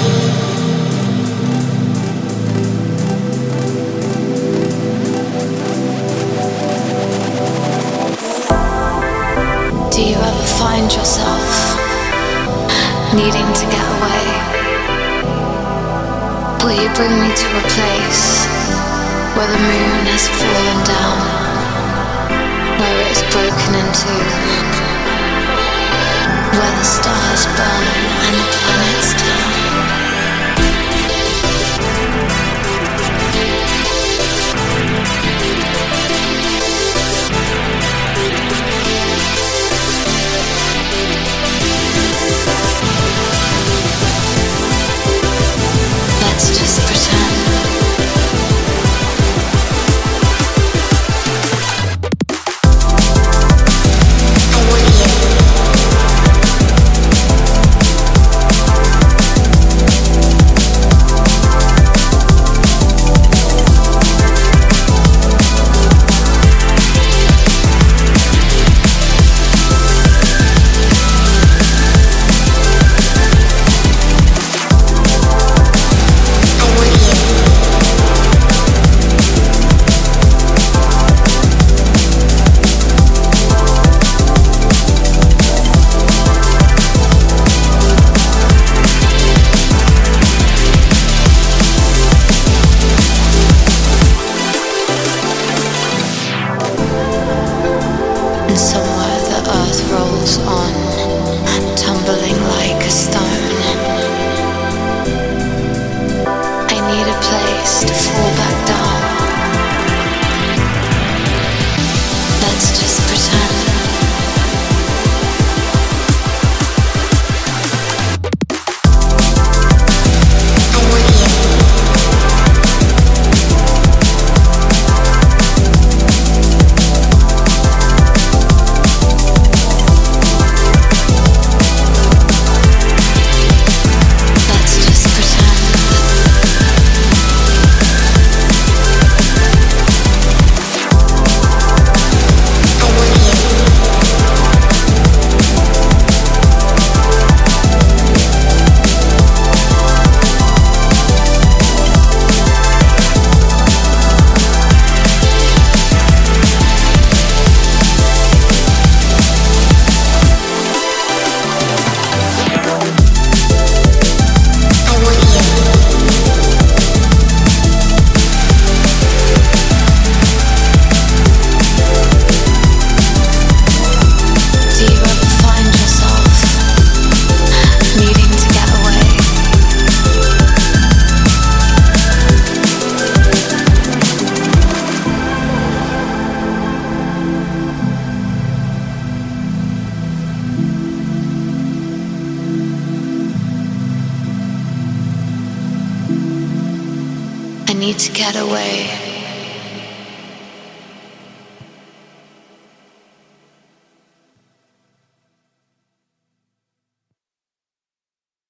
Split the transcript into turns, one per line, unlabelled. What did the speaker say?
Do you ever find yourself needing to get away? Will you bring me to a place where the moon has fallen down, where it is broken in two, where the stars burn and the planets turn? Let's just pretend. Somewhere the earth rolls on, tumbling like a stone. I need a place to fall back down. Let's just pretend. I need to get away.